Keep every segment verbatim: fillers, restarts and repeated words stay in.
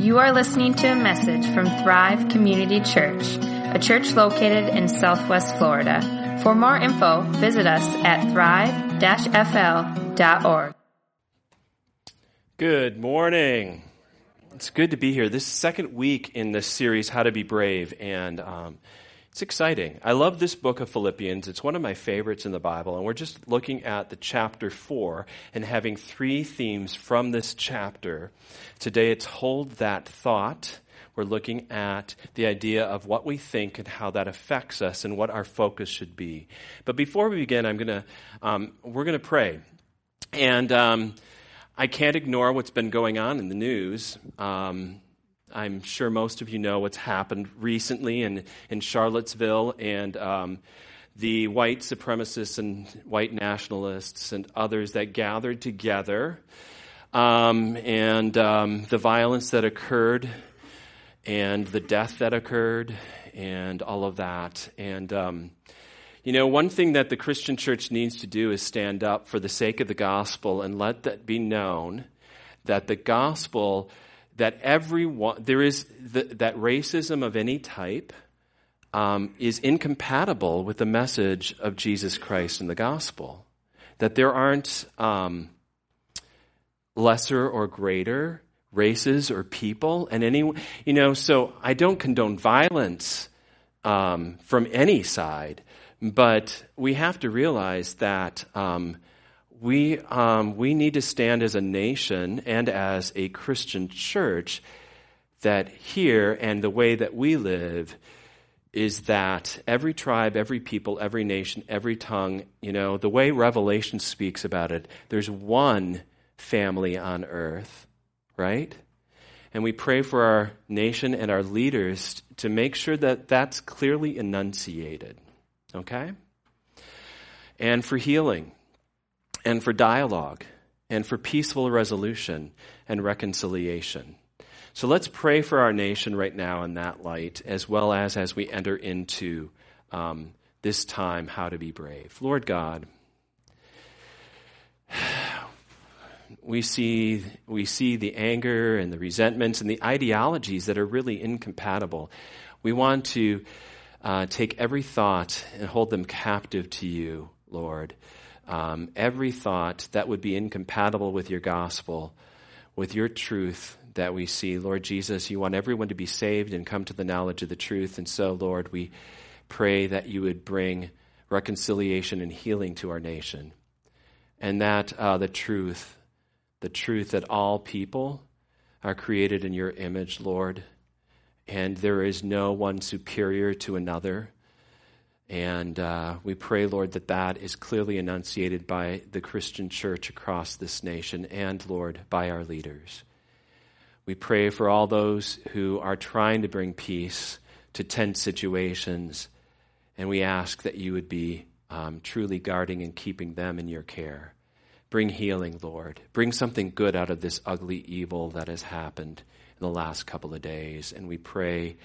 You are listening to a message from Thrive Community Church, a church located in Southwest Florida. For more info, visit us at thrive dash f l dot org. Good morning. It's good to be here. This is the second week in this series, How to Be Brave, and um, it's exciting. I love this book of Philippians. It's one of my favorites in the Bible, and we're just looking at the chapter four and having three themes from this chapter. Today it's Hold That Thought. We're looking at the idea of what we think and how that affects us and what our focus should be. But before we begin, I'm gonna um, we're gonna pray, and um, I can't ignore what's been going on in the news. Um, I'm sure most of you know what's happened recently in, in Charlottesville, and um, the white supremacists and white nationalists and others that gathered together, um, and um, the violence that occurred, and the death that occurred, and all of that. And um, you know, one thing that the Christian church needs to do is stand up for the sake of the gospel and let that be known that the gospel, that everyone, there is, the, that racism of any type um, is incompatible with the message of Jesus Christ and the gospel. That there aren't um, lesser or greater races or people, and any, you know, so I don't condone violence um, from any side. But we have to realize that um, we um, we need to stand as a nation and as a Christian church that here and the way that we live is that every tribe, every people, every nation, every tongue, you know, the way Revelation speaks about it, there's one family on earth, right? And we pray for our nation and our leaders to make sure that that's clearly enunciated. Okay? And for healing, and for dialogue, and for peaceful resolution and reconciliation. So let's pray for our nation right now in that light, as well as as we enter into um, this time, how to be brave. Lord God, we see we see the anger and the resentments and the ideologies that are really incompatible. We want to Uh, take every thought and hold them captive to you, Lord. Um, every thought that would be incompatible with your gospel, with your truth that we see. Lord Jesus, you want everyone to be saved and come to the knowledge of the truth. And so, Lord, we pray that you would bring reconciliation and healing to our nation. And that uh, the truth, the truth that all people are created in your image, Lord, and there is no one superior to another. And uh, we pray, Lord, that that is clearly enunciated by the Christian church across this nation and, Lord, by our leaders. We pray for all those who are trying to bring peace to tense situations, and we ask that you would be um, truly guarding and keeping them in your care. Bring healing, Lord. Bring something good out of this ugly evil that has happened in the last couple of days, and we pray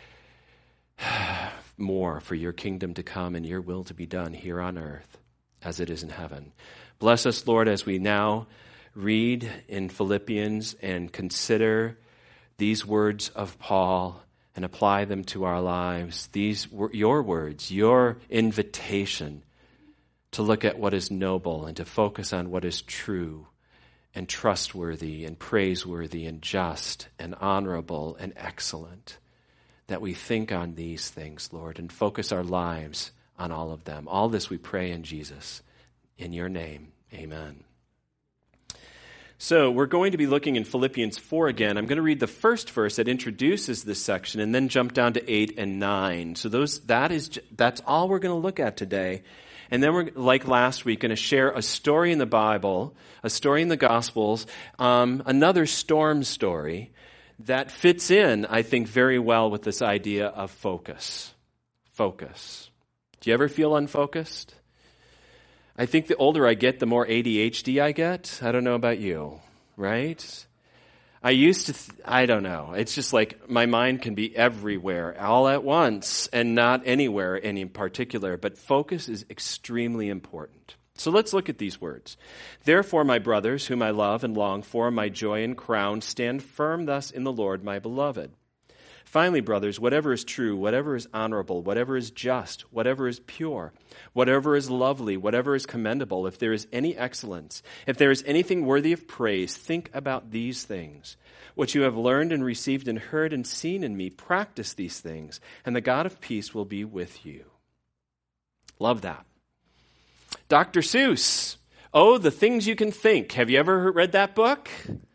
more for your kingdom to come and your will to be done here on earth as it is in heaven. Bless us, Lord, as we now read in Philippians and consider these words of Paul and apply them to our lives. These were your words, your invitation to look at what is noble and to focus on what is true and trustworthy and praiseworthy and just and honorable and excellent, that we think on these things, Lord, and focus our lives on all of them. All this we pray in Jesus. In your name, amen. So we're going to be looking in Philippians four again. I'm going to read the first verse that introduces this section and then jump down to eight and nine. So those that is that's all we're going to look at today. And then we're, like last week, going to share a story in the Bible, a story in the Gospels, um, another storm story that fits in, I think, very well with this idea of focus. Focus. Do you ever feel unfocused? I think the older I get, the more A D H D I get. I don't know about you, right? I used to, th- I don't know. It's just like my mind can be everywhere all at once and not anywhere in particular. But focus is extremely important. So let's look at these words. Therefore, my brothers, whom I love and long for, my joy and crown, stand firm thus in the Lord, my beloved. Finally, brothers, whatever is true, whatever is honorable, whatever is just, whatever is pure, whatever is lovely, whatever is commendable, if there is any excellence, if there is anything worthy of praise, think about these things. What you have learned and received and heard and seen in me, practice these things, and the God of peace will be with you. Love that. Doctor Seuss, Oh, the Things You Can Think. Have you ever read that book?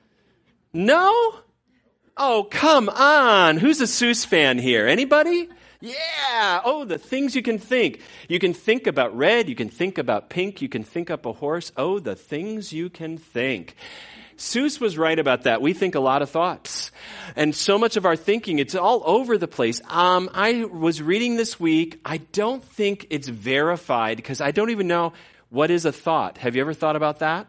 No? Oh, come on. Who's a Seuss fan here? Anybody? Yeah. Oh, the things you can think. You can think about red. You can think about pink. You can think up a horse. Oh, the things you can think. Seuss was right about that. We think a lot of thoughts. And so much of our thinking, it's all over the place. Um, I was reading this week. I don't think it's verified because I don't even know what is a thought. Have you ever thought about that?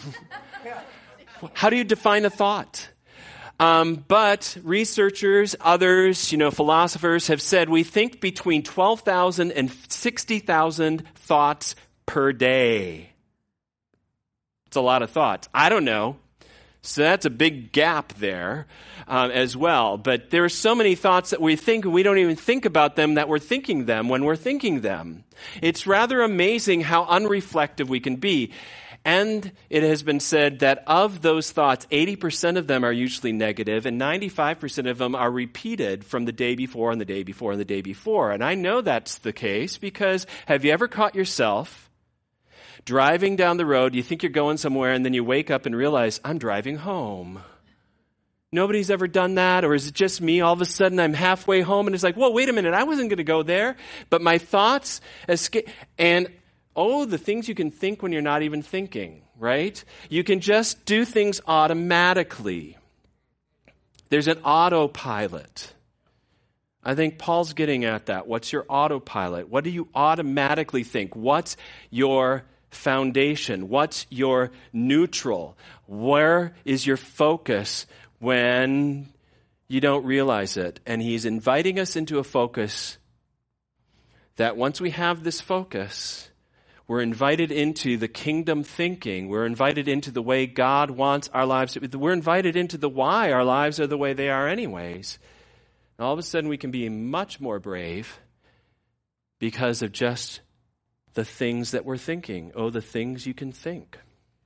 How do you define a thought? Um, but researchers, others, you know, philosophers have said we think between twelve thousand and sixty thousand thoughts per day. It's a lot of thoughts. I don't know. So that's a big gap there um, as well. But there are so many thoughts that we think, and we don't even think about them, that we're thinking them when we're thinking them. It's rather amazing how unreflective we can be. And it has been said that of those thoughts, eighty percent of them are usually negative, and ninety-five percent of them are repeated from the day before and the day before and the day before. And I know that's the case because have you ever caught yourself driving down the road, you think you're going somewhere, and then you wake up and realize, I'm driving home. Nobody's ever done that, or is it just me? All of a sudden, I'm halfway home, and it's like, whoa, wait a minute, I wasn't going to go there, but my thoughts escape. And oh, the things you can think when you're not even thinking, right? You can just do things automatically. There's an autopilot. I think Paul's getting at that. What's your autopilot? What do you automatically think? What's your foundation? What's your neutral? Where is your focus when you don't realize it? And he's inviting us into a focus that once we have this focus, we're invited into the kingdom thinking. We're invited into the way God wants our lives to be. We're invited into the why our lives are the way they are anyways. And all of a sudden we can be much more brave because of just the things that we're thinking. Oh, the things you can think.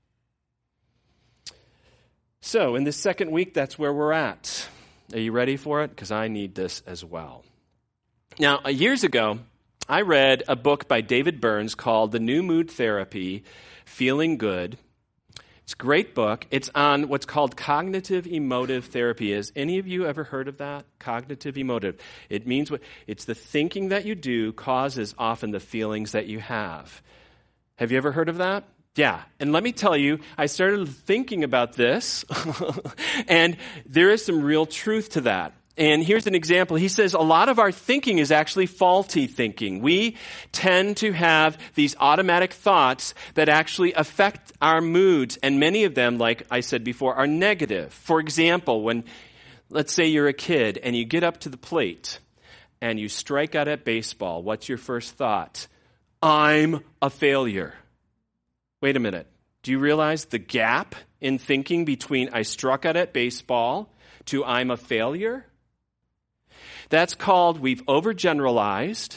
So in this second week, that's where we're at. Are you ready for it? Because I need this as well. Now, years ago, I read a book by David Burns called The New Mood Therapy, Feeling Good. It's a great book. It's on what's called cognitive emotive therapy. Has any of you ever heard of that? Cognitive emotive. It means what? It's the thinking that you do causes often the feelings that you have. Have you ever heard of that? Yeah. And let me tell you, I started thinking about this, and there is some real truth to that. And here's an example. He says a lot of our thinking is actually faulty thinking. We tend to have these automatic thoughts that actually affect our moods. And many of them, like I said before, are negative. For example, when, let's say you're a kid and you get up to the plate and you strike out at baseball, what's your first thought? I'm a failure. Wait a minute. Do you realize the gap in thinking between I struck out at baseball to I'm a failure? That's called we've overgeneralized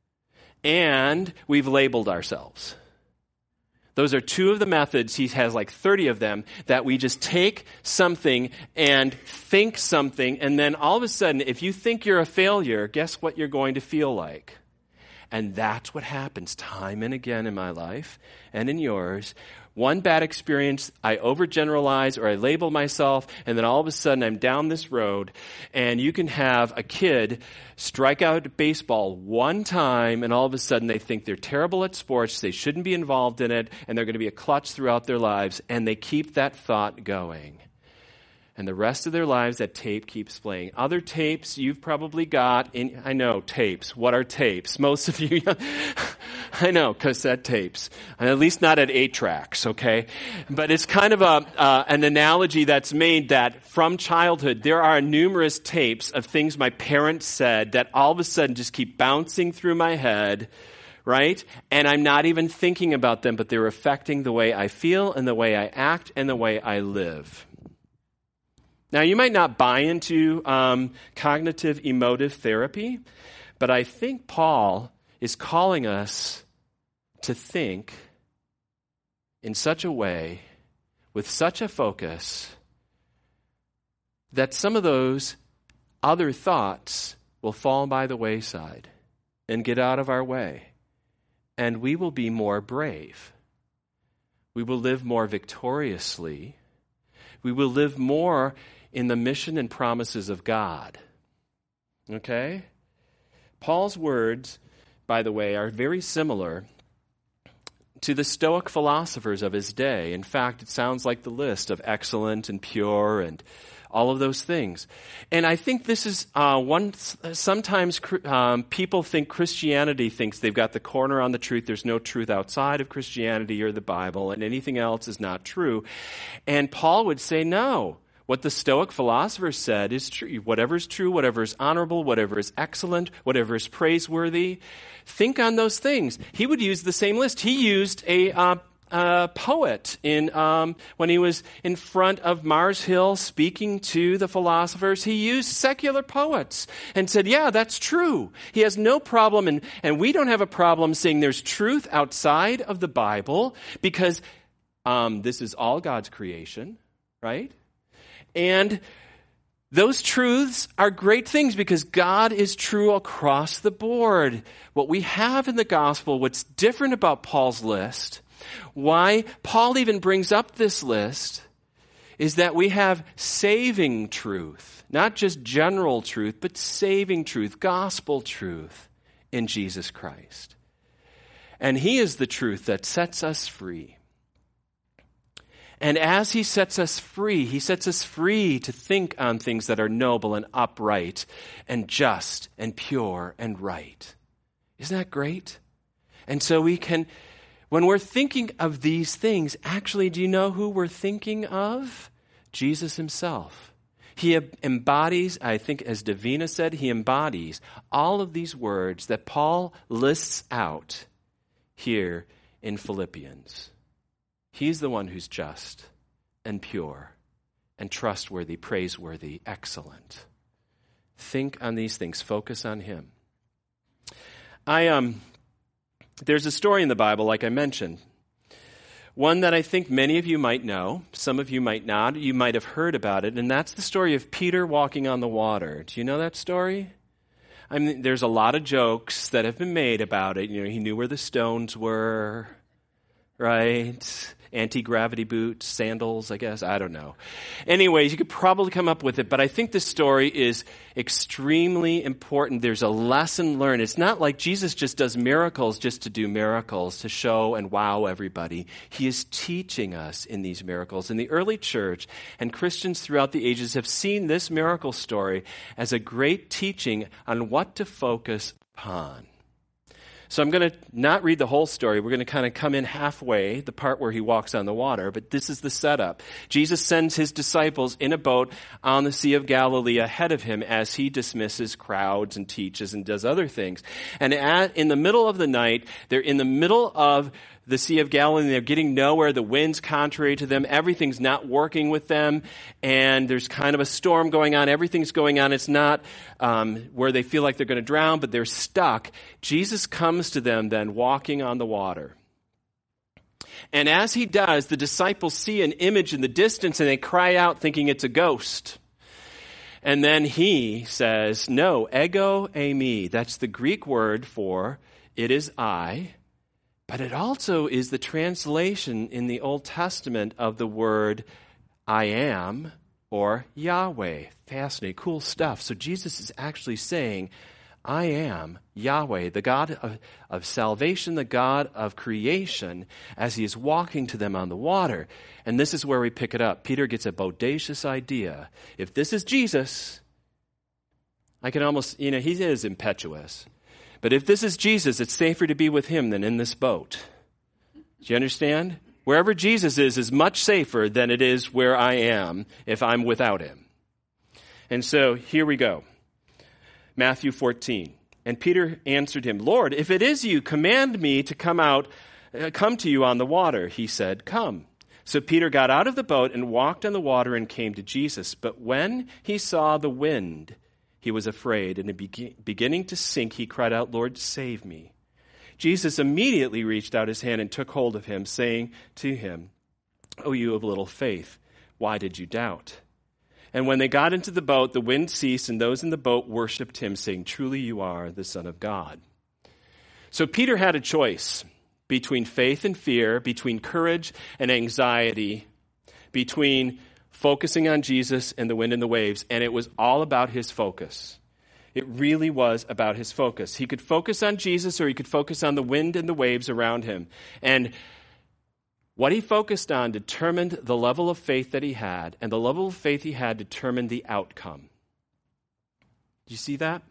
and we've labeled ourselves. Those are two of the methods, he has like thirty of them, that we just take something and think something, and then all of a sudden, if you think you're a failure, guess what you're going to feel like? And that's what happens time and again in my life and in yours. One bad experience, I overgeneralize or I label myself, and then all of a sudden I'm down this road, and you can have a kid strike out at baseball one time, and all of a sudden they think they're terrible at sports, they shouldn't be involved in it, and they're going to be a klutz throughout their lives, and they keep that thought going. And the rest of their lives, that tape keeps playing. Other tapes you've probably got, in, I know, tapes. What are tapes? Most of you, I know, cassette tapes. And at least not at eight tracks, okay? But it's kind of a uh, an analogy that's made that from childhood, there are numerous tapes of things my parents said that all of a sudden just keep bouncing through my head, right? And I'm not even thinking about them, but they're affecting the way I feel and the way I act and the way I live. Now, you might not buy into um, cognitive emotive therapy, but I think Paul is calling us to think in such a way, with such a focus, that some of those other thoughts will fall by the wayside and get out of our way. And we will be more brave. We will live more victoriously. We will live more in the mission and promises of God. Okay? Paul's words, by the way, are very similar to the Stoic philosophers of his day. In fact, it sounds like the list of excellent and pure and all of those things. And I think this is uh, one, sometimes um, people think Christianity thinks they've got the corner on the truth. There's no truth outside of Christianity or the Bible, and anything else is not true. And Paul would say, no. What the Stoic philosophers said is true. Whatever is true, whatever is honorable, whatever is excellent, whatever is praiseworthy, think on those things. He would use the same list. He used a uh, uh, poet in um, when he was in front of Mars Hill speaking to the philosophers. He used secular poets and said, yeah, that's true. He has no problem, and, and we don't have a problem saying there's truth outside of the Bible because um, this is all God's creation, right? And those truths are great things because God is true across the board. What we have in the gospel, what's different about Paul's list, why Paul even brings up this list, is that we have saving truth, not just general truth, but saving truth, gospel truth in Jesus Christ. And he is the truth that sets us free. And as he sets us free, he sets us free to think on things that are noble and upright and just and pure and right. Isn't that great? And so we can, when we're thinking of these things, actually, do you know who we're thinking of? Jesus himself. He embodies, I think as Davina said, he embodies all of these words that Paul lists out here in Philippians. He's the one who's just and pure and trustworthy, praiseworthy, excellent. Think on these things. Focus on him. I um, there's a story in the Bible, like I mentioned, one that I think many of you might know. Some of you might not. You might have heard about it, and that's the story of Peter walking on the water. Do you know that story? I mean, there's a lot of jokes that have been made about it. You know, he knew where the stones were, right? Anti-gravity boots, sandals, I guess. I don't know. Anyways, you could probably come up with it, but I think this story is extremely important. There's a lesson learned. It's not like Jesus just does miracles just to do miracles, to show and wow everybody. He is teaching us in these miracles. And the early church and Christians throughout the ages have seen this miracle story as a great teaching on what to focus upon. So I'm going to not read the whole story. We're going to kind of come in halfway, the part where he walks on the water, but this is the setup. Jesus sends his disciples in a boat on the Sea of Galilee ahead of him as he dismisses crowds and teaches and does other things. And at, in the middle of the night, they're in the middle of the Sea of Galilee, they're getting nowhere, the wind's contrary to them, everything's not working with them, and there's kind of a storm going on, everything's going on, it's not um, where they feel like they're going to drown, but they're stuck. Jesus comes to them then walking on the water. And as he does, the disciples see an image in the distance and they cry out thinking it's a ghost. And then he says, no, ego eimi, that's the Greek word for it is I. But it also is the translation in the Old Testament of the word I am or Yahweh. Fascinating, cool stuff. So Jesus is actually saying, I am Yahweh, the God of, of salvation, the God of creation, as he is walking to them on the water. And this is where we pick it up. Peter gets a bodacious idea. If this is Jesus, I can almost, you know, he is impetuous. But if this is Jesus, it's safer to be with him than in this boat. Do you understand? Wherever Jesus is is much safer than it is where I am if I'm without him. And so here we go. Matthew fourteen. And Peter answered him, Lord, if it is you, command me to come out, uh, come to you on the water. He said, come. So Peter got out of the boat and walked on the water and came to Jesus. But when he saw the wind, he was afraid, and be- beginning to sink, he cried out, Lord, save me. Jesus immediately reached out his hand and took hold of him, saying to him, O you of little faith, why did you doubt? And when they got into the boat, the wind ceased, and those in the boat worshipped him, saying, truly you are the Son of God. So Peter had a choice between faith and fear, between courage and anxiety, between focusing on Jesus and the wind and the waves, and it was all about his focus. It really was about his focus. He could focus on Jesus, or he could focus on the wind and the waves around him. And what he focused on determined the level of faith that he had, and the level of faith he had determined the outcome. Do you see that?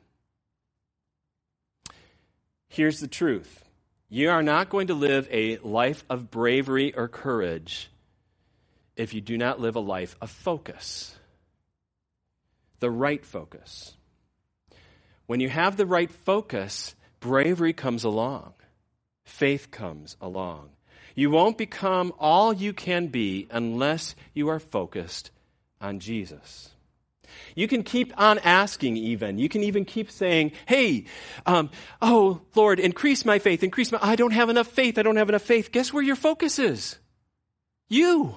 Here's the truth. You are not going to live a life of bravery or courage if you do not live a life of focus. The right focus. When you have the right focus, bravery comes along. Faith comes along. You won't become all you can be unless you are focused on Jesus. You can keep on asking even. You can even keep saying, hey, um, oh, Lord, increase my faith, increase my, I don't have enough faith, I don't have enough faith. Guess where your focus is? You.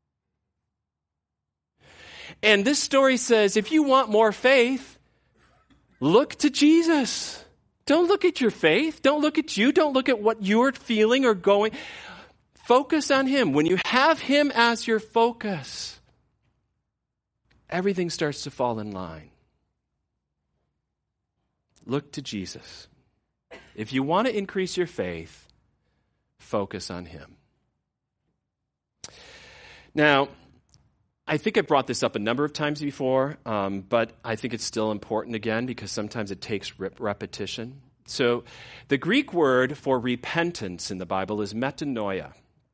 And this story says, if you want more faith, look to Jesus. Don't look at your faith. Don't look at you. Don't look at what you're feeling or going. Focus on him. When you have him as your focus, everything starts to fall in line. Look to Jesus. If you want to increase your faith, focus on him. Now, I think I brought this up a number of times before, um, but I think it's still important again because sometimes it takes rep- repetition. So the Greek word for repentance in the Bible is metanoia.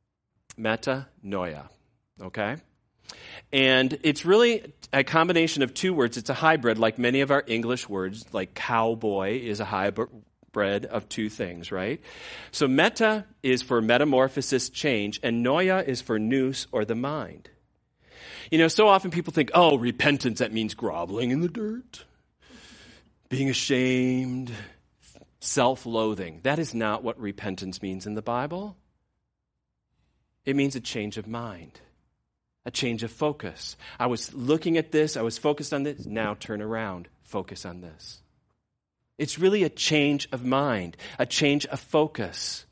Metanoia, okay? And it's really a combination of two words. It's a hybrid, like many of our English words, like cowboy is a hybrid of two things, right? So meta is for metamorphosis, change, and noia is for nous or the mind. You know, so often people think, oh, repentance, that means groveling in the dirt, being ashamed, self-loathing. That is not what repentance means in the Bible. It means a change of mind, a change of focus. I was looking at this, I was focused on this, now turn around, focus on this. It's really a change of mind, a change of focus.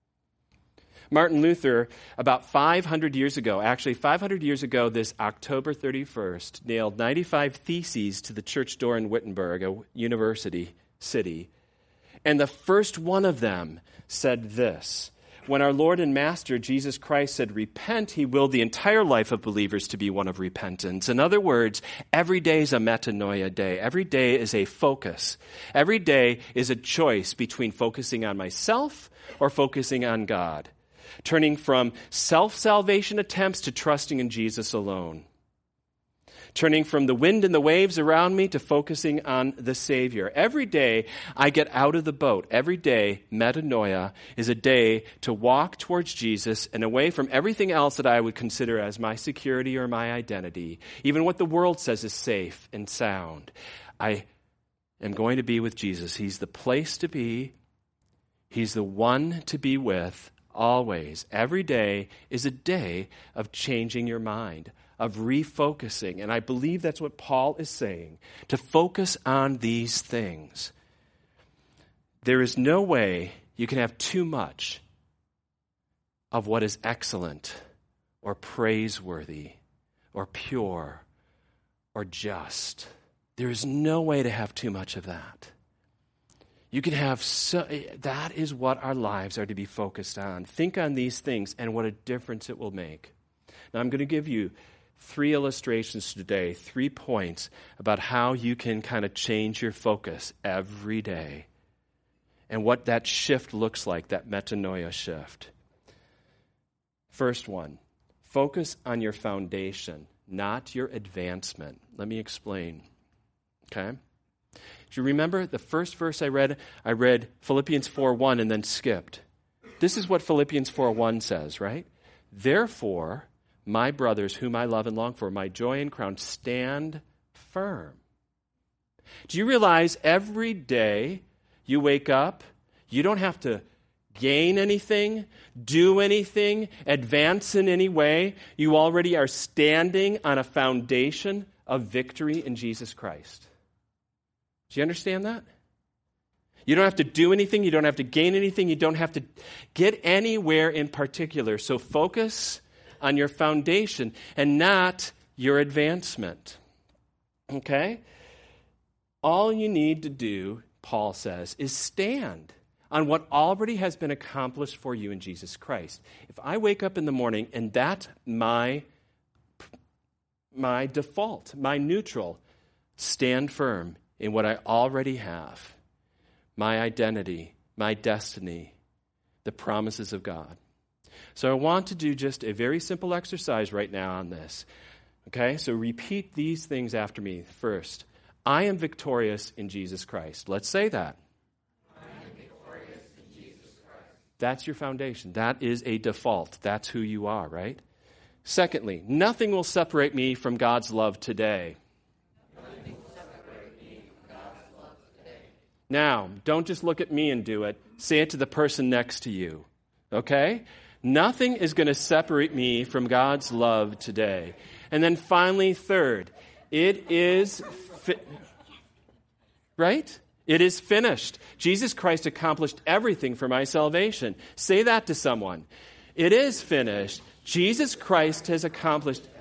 Martin Luther, about five hundred years ago, actually five hundred years ago, this October thirty-first, nailed ninety-five theses to the church door in Wittenberg, a university city. And the first one of them said this: when our Lord and Master Jesus Christ said, repent, he willed the entire life of believers to be one of repentance. In other words, every day is a metanoia day. Every day is a focus. Every day is a choice between focusing on myself or focusing on God. Turning from self-salvation attempts to trusting in Jesus alone. Turning from the wind and the waves around me to focusing on the Savior. Every day I get out of the boat. Every day, metanoia, is a day to walk towards Jesus and away from everything else that I would consider as my security or my identity. Even what the world says is safe and sound. I am going to be with Jesus. He's the place to be. He's the one to be with always. Every day is a day of changing your mind, of refocusing. And I believe that's what Paul is saying, to focus on these things. There is no way you can have too much of what is excellent or praiseworthy or pure or just. There is no way to have too much of that. You can have, so, that is what our lives are to be focused on. Think on these things and what a difference it will make. Now I'm going to give you three illustrations today, three points about how you can kind of change your focus every day and what that shift looks like, that metanoia shift. First one, focus on your foundation, not your advancement. Let me explain, okay? Do you remember the first verse I read? I read Philippians four one and then skipped. This is what Philippians four one says, right? Therefore, my brothers, whom I love and long for, my joy and crown, stand firm. Do you realize every day you wake up, you don't have to gain anything, do anything, advance in any way. You already are standing on a foundation of victory in Jesus Christ. Do you understand that? You don't have to do anything. You don't have to gain anything. You don't have to get anywhere in particular. So focus on your foundation and not your advancement. Okay? All you need to do, Paul says, is stand on what already has been accomplished for you in Jesus Christ. If I wake up in the morning and that's my, my default, my neutral, stand firm in what I already have, my identity, my destiny, the promises of God. So I want to do just a very simple exercise right now on this. Okay, so repeat these things after me. First, I am victorious in Jesus Christ. Let's say that. I am victorious in Jesus Christ. That's your foundation. That is a default. That's who you are, right? Secondly, nothing will separate me from God's love today. Now, don't just look at me and do it. Say it to the person next to you. Okay? Nothing is going to separate me from God's love today. And then finally, third, it is fi- right? It is finished. Jesus Christ accomplished everything for my salvation. Say that to someone. It is finished. Jesus Christ has accomplished everything.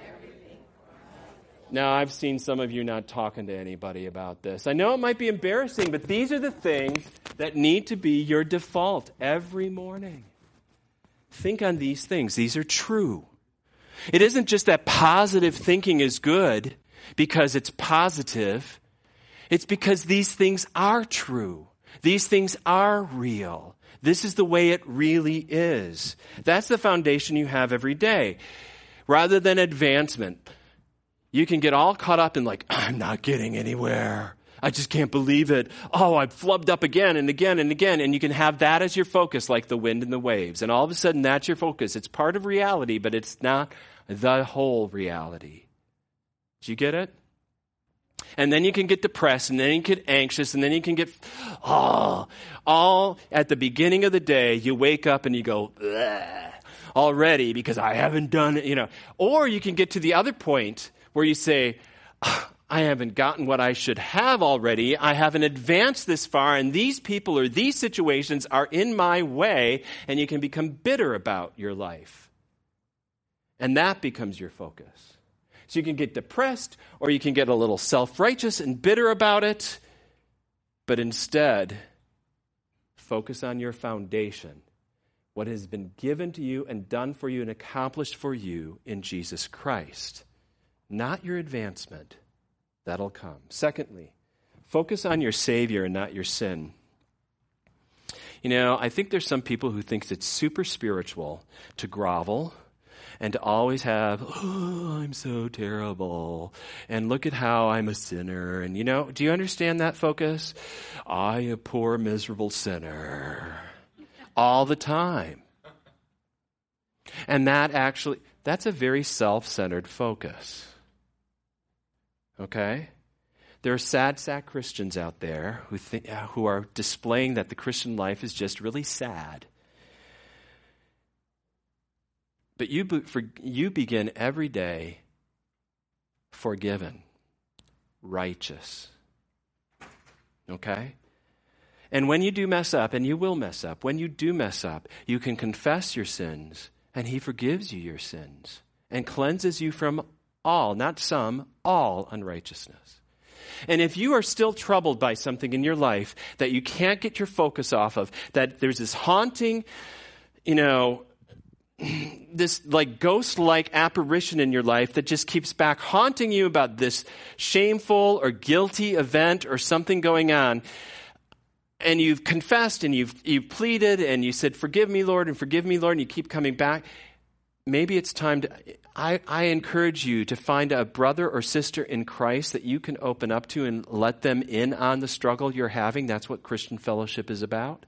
Now, I've seen some of you not talking to anybody about this. I know it might be embarrassing, but these are the things that need to be your default every morning. Think on these things. These are true. It isn't just that positive thinking is good because it's positive. It's because these things are true. These things are real. This is the way it really is. That's the foundation you have every day. Rather than advancement, you can get all caught up in like, I'm not getting anywhere. I just can't believe it. Oh, I've flubbed up again and again and again. And you can have that as your focus, like the wind and the waves. And all of a sudden, that's your focus. It's part of reality, but it's not the whole reality. Do you get it? And then you can get depressed, and then you get anxious, and then you can get, oh, all at the beginning of the day, you wake up and you go, bleh, already because I haven't done it, you know. Or you can get to the other point where you say, I haven't gotten what I should have already. I haven't advanced this far, and these people or these situations are in my way, and you can become bitter about your life. And that becomes your focus. So you can get depressed, or you can get a little self-righteous and bitter about it, but instead, focus on your foundation, what has been given to you and done for you and accomplished for you in Jesus Christ. Not your advancement. That'll come. Secondly, focus on your Savior and not your sin. You know, I think there's some people who think it's super spiritual to grovel and to always have, oh, I'm so terrible, and look at how I'm a sinner. And, you know, do you understand that focus? I, a poor, miserable sinner. All the time. And that actually, that's a very self-centered focus. Okay? There are sad sack Christians out there who think, who are displaying that the Christian life is just really sad. But you, for, you begin every day forgiven, righteous. Okay? And when you do mess up, and you will mess up, when you do mess up, you can confess your sins, and He forgives you your sins and cleanses you from all, not some, all unrighteousness. And if you are still troubled by something in your life that you can't get your focus off of, that there's this haunting, you know, this like ghost-like apparition in your life that just keeps back haunting you about this shameful or guilty event or something going on, and you've confessed and you've you've pleaded and you said, forgive me, Lord, and forgive me, Lord, and you keep coming back, maybe it's time to, I, I encourage you to find a brother or sister in Christ that you can open up to and let them in on the struggle you're having. That's what Christian fellowship is about.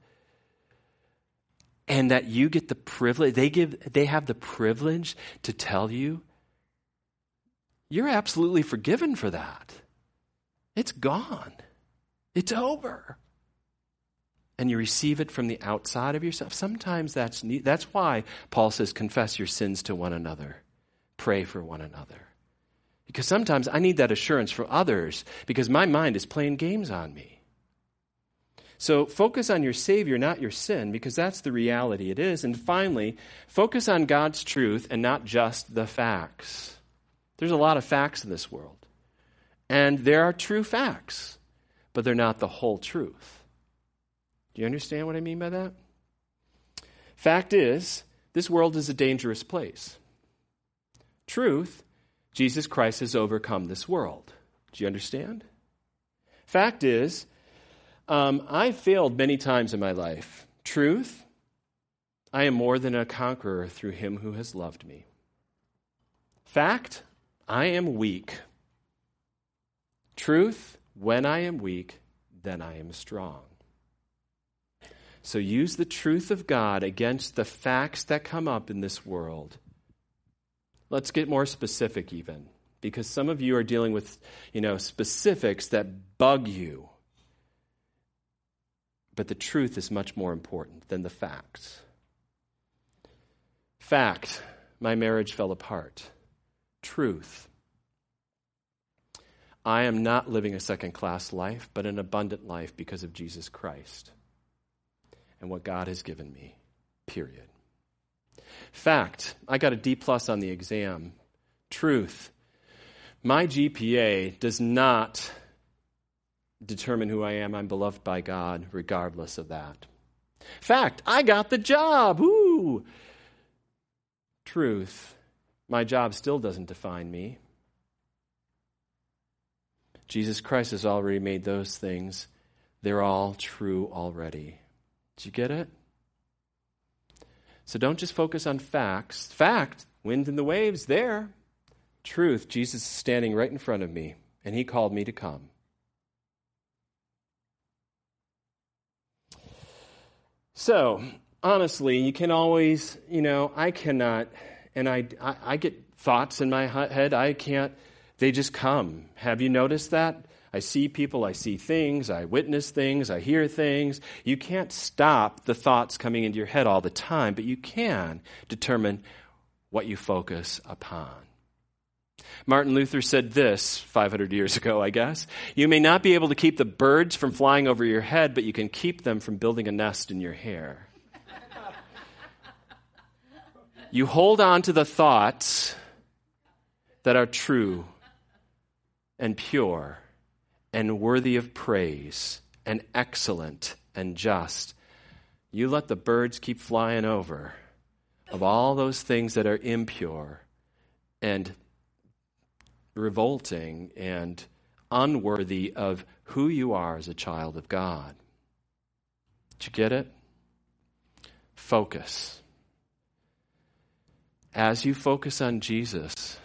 And that you get the privilege, they give, they have the privilege to tell you, you're absolutely forgiven for that. It's gone. It's over. And you receive it from the outside of yourself. Sometimes that's neat. That's why Paul says, confess your sins to one another. Pray for one another. Because sometimes I need that assurance from others because my mind is playing games on me. So focus on your Savior, not your sin, because that's the reality it is. And finally, focus on God's truth and not just the facts. There's a lot of facts in this world. And there are true facts, but they're not the whole truth. Do you understand what I mean by that? Fact is, this world is a dangerous place. Truth, Jesus Christ has overcome this world. Do you understand? Fact is, um, I failed many times in my life. Truth, I am more than a conqueror through him who has loved me. Fact, I am weak. Truth, when I am weak, then I am strong. So use the truth of God against the facts that come up in this world. Let's get more specific even, because some of you are dealing with, you know, specifics that bug you. But the truth is much more important than the facts. Fact, my marriage fell apart. Truth, I am not living a second-class life, but an abundant life because of Jesus Christ and what God has given me, period. Fact, I got a D plus on the exam. Truth, my G P A does not determine who I am. I'm beloved by God regardless of that. Fact, I got the job. Woo! Truth, my job still doesn't define me. Jesus Christ has already made those things. They're all true already. Did you get it? So don't just focus on facts. Fact, wind and the waves, there. Truth, Jesus is standing right in front of me, and he called me to come. So, honestly, you can always, you know, I cannot, and I, I, I get thoughts in my head, I can't, they just come. Have you noticed that? I see people, I see things, I witness things, I hear things. You can't stop the thoughts coming into your head all the time, but you can determine what you focus upon. Martin Luther said this five hundred years ago, I guess. You may not be able to keep the birds from flying over your head, but you can keep them from building a nest in your hair. You hold on to the thoughts that are true and pure and worthy of praise and excellent and just. You let the birds keep flying over of all those things that are impure and revolting and unworthy of who you are as a child of God. Did you get it? Focus. As you focus on Jesus,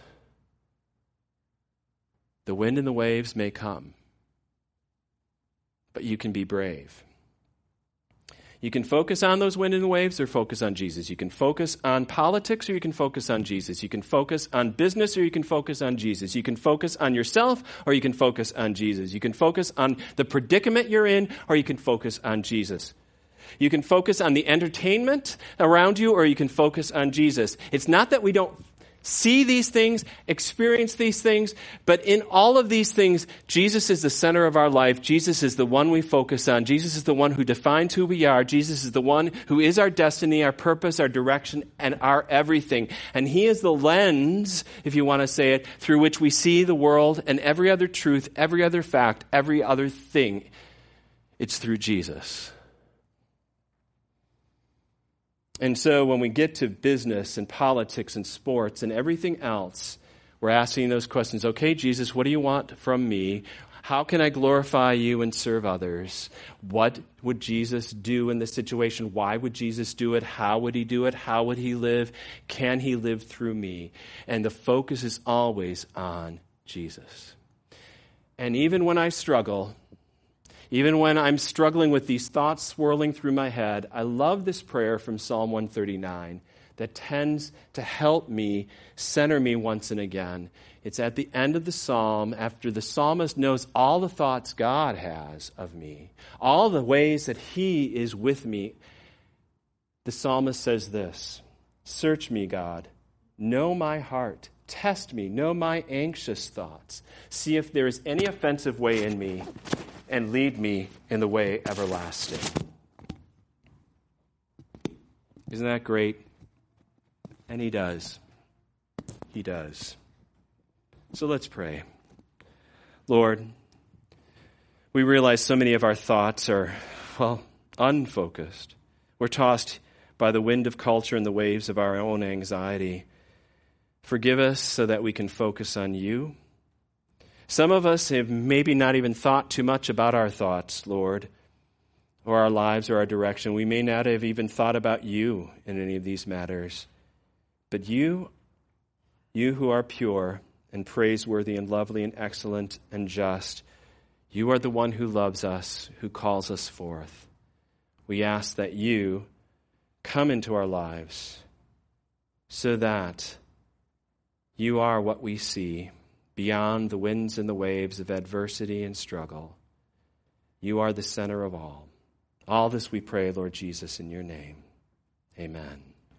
the wind and the waves may come, but you can be brave. You can focus on those wind and waves or focus on Jesus. You can focus on politics or you can focus on Jesus. You can focus on business or you can focus on Jesus. You can focus on yourself or you can focus on Jesus. You can focus on the predicament you're in or you can focus on Jesus. You can focus on the entertainment around you or you can focus on Jesus. It's not that we don't see these things, experience these things, but in all of these things, Jesus is the center of our life. Jesus is the one we focus on. Jesus is the one who defines who we are. Jesus is the one who is our destiny, our purpose, our direction, and our everything. And he is the lens, if you want to say it, through which we see the world and every other truth, every other fact, every other thing. It's through Jesus. And so when we get to business and politics and sports and everything else, we're asking those questions. Okay, Jesus, what do you want from me? How can I glorify you and serve others? What would Jesus do in this situation? Why would Jesus do it? How would he do it? How would he live? Can he live through me? And the focus is always on Jesus. And even when I struggle, even when I'm struggling with these thoughts swirling through my head, I love this prayer from Psalm one thirty-nine that tends to help me center me once and again. It's at the end of the psalm, after the psalmist knows all the thoughts God has of me, all the ways that he is with me. The psalmist says this, "Search me, God, know my heart. Test me, know my anxious thoughts. See if there is any offensive way in me, and lead me in the way everlasting." Isn't that great? And he does. He does. So let's pray. Lord, we realize so many of our thoughts are, well, unfocused. We're tossed by the wind of culture and the waves of our own anxiety. Forgive us so that we can focus on you. Some of us have maybe not even thought too much about our thoughts, Lord, or our lives or our direction. We may not have even thought about you in any of these matters. But you, you who are pure and praiseworthy and lovely and excellent and just, you are the one who loves us, who calls us forth. We ask that you come into our lives so that you are what we see beyond the winds and the waves of adversity and struggle. You are the center of all. All this we pray, Lord Jesus, in your name. Amen.